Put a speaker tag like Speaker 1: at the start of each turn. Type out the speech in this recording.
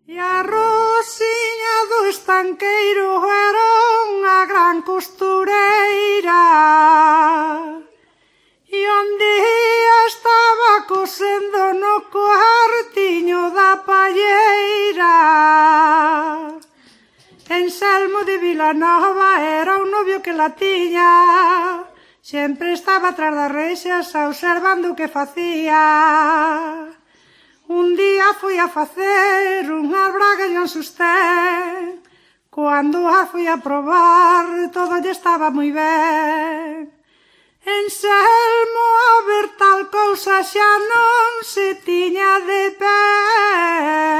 Speaker 1: E a Rosiña do estanqueiro era unha gran costureira, e un día estaba cosendo no cuartiño da palleira. Anselmo de Vilanova era un novio que la tiña, sempre estaba tras das reixas observando o que facía. Un día foi a facer unhas bragas e un sostén, cando a foi a probar todo lle estaba moi ben. Anselmo, a ver tal cousa xa non se tiña de pé.